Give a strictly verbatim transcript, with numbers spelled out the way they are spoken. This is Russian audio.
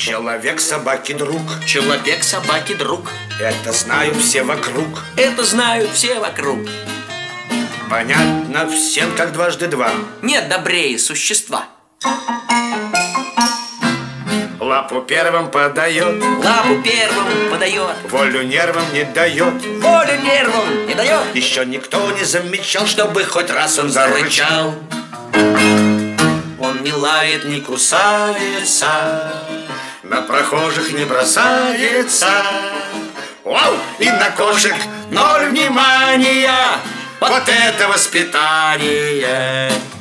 Человек собаки друг. Человек собаки друг. Это знают все вокруг. Это знают все вокруг. Понятно всем, как дважды два. Нет добрее существа. Лапу первым подает. Лапу первым подает. Волю нервам не дает. Волю нервам не дает. Еще никто не замечал, чтобы хоть раз он зарычал. Он не лает, не кусается, на прохожих не бросается. Вау! И на кошек ноль внимания. Вот это воспитание!